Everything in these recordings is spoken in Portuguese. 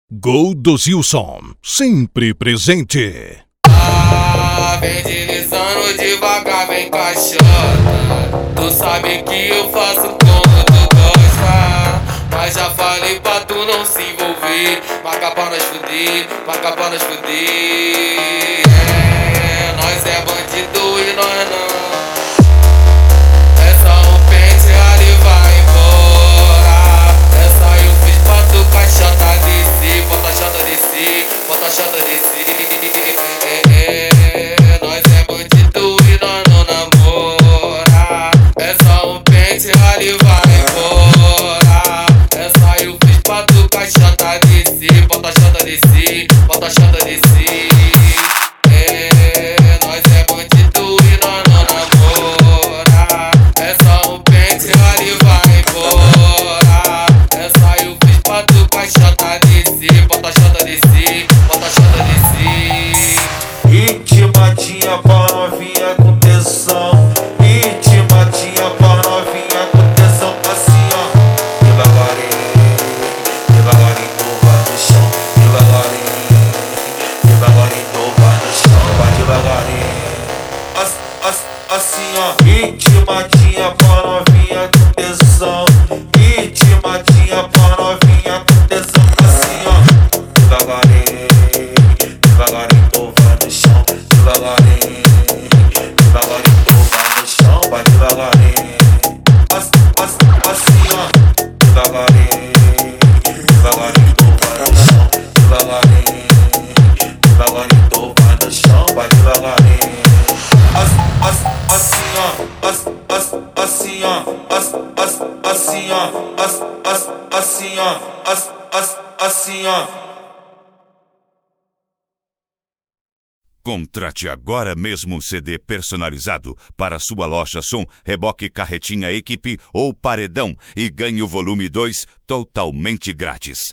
Gol do Zilson, sempre presente. Vem deslizando devagar, vem caixota. Tu sabe que eu faço como tu gosta, mas já falei pra tu não se envolver. Marca pra nós fuder, marca pra nós fuder. Nós é bandido e nós não. É só um pente ali vai embora. Essa eu fiz pra tu caixota descer. Bota a chata descer, bota a chata descer. Nós é bandido e nós não namora. É só um pente ali vai embora. Essa eu fiz pra tu caixota descer. Bota a chata descer, bota a chata descer. Nós é bandido e nós não namora. É só um pente ali vai embora. Essa eu fiz pra tu caixota descer. Bota a chata descer, bota a chata descer. Intimadinha pra novinha com tesão. Intimadinha pra novinha com tesão. Assim ó, devagarinho, devagarinho tu vai no chão. Devagarinho, devagarinho tu vai no chão. Vai devagarinho, assim ó. Intimadinha pra novinha com tesão. Intimadinha pra novinha com tesão. Assim ó, devagarinho, devagarinho tu vai no chão. Devagarinho, devagarinho tu vai no chão. Vai devagarinho, assim ó. Devagarinho, devagarinho tu vai no chão. Devagarinho, devagarinho tu vai no chão. Vai devagarinho, assim ó. Assim ó, assim ó, assim ó, assim ó. Contrate agora mesmo um CD personalizado para sua loja som, reboque, carretinha, equipe ou paredão e ganhe o volume 2 totalmente grátis.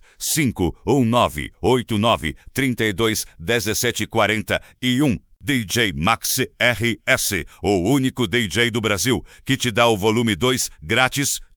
51989321741 DJ Max RS, o único DJ do Brasil que te dá o volume 2 grátis